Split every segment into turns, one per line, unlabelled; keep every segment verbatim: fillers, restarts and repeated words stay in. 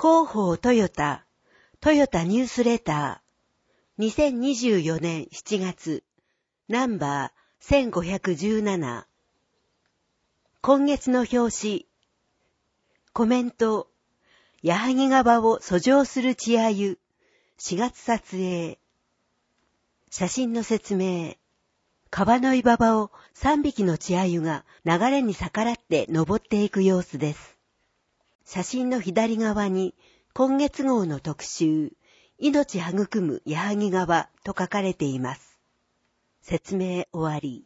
広報トヨタ、トヨタニュースレター、にせんにじゅうよねんしちがつ、ナンバーせんごひゃくじゅうなな。今月の表紙、コメント、矢作川を遡上する稚鮎、しがつ撮影。写真の説明。川の岩場をさんびきの稚鮎が流れに逆らって登っていく様子です。写真の左側に今月号の特集、命育む矢作川と書かれています。説明終わり。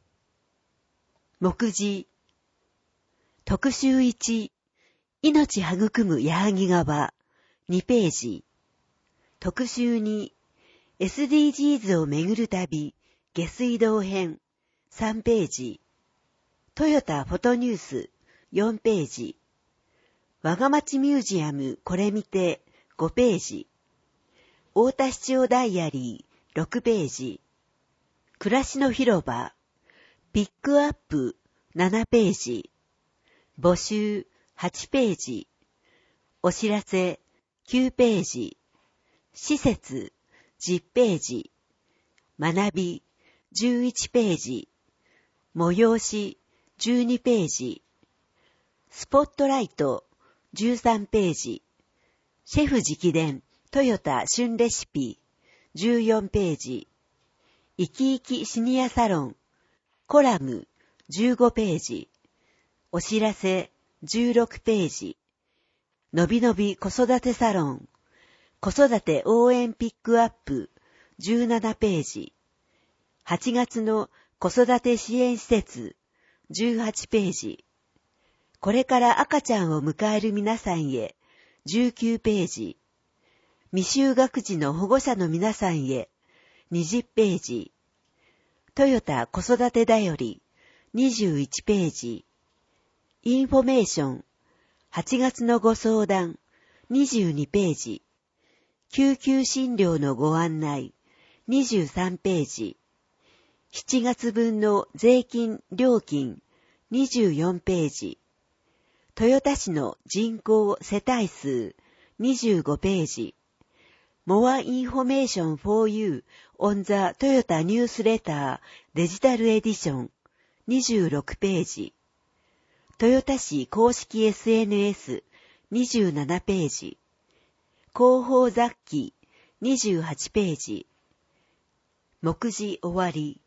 目次。特集いち、命育む矢作川、にページ。特集に、エスディージーズ を巡る旅、下水道編、さんページ。トヨタフォトニュース、よんページ。我が町ミュージアムこれ見て、ごページ。大田市長ダイアリー、ろくページ。暮らしの広場、ピックアップ、ななページ。募集、はちページ。お知らせ、きゅうページ。施設、じゅっページ。学び、じゅういちページ。催し、じゅうにページ。スポットライト、じゅうさんページ。シェフ直伝、トヨタ旬レシピ、じゅうよんページ。生き生きシニアサロン、コラム、じゅうごページ。お知らせ、じゅうろくページ。のびのび子育てサロン、子育て応援ピックアップ、じゅうななページ。はちがつの子育て支援施設、じゅうはちページ。これから赤ちゃんを迎える皆さんへ、じゅうきゅうページ。未就学児の保護者の皆さんへ、にじゅうページ。トヨタ子育てだより、にじゅういちページ。インフォメーション、はちがつのご相談、にじゅうにページ。救急診療のご案内、にじゅうさんページ。しちがつぶんの税金、料金、にじゅうよんページ。豊田市の人口世帯数、にじゅうごページ。More information for you on the Toyota Newsletter Digital Edition、にじゅうろくページ。豊田市公式 エスエヌエス、にじゅうななページ。広報雑記、にじゅうはちページ。目次終わり。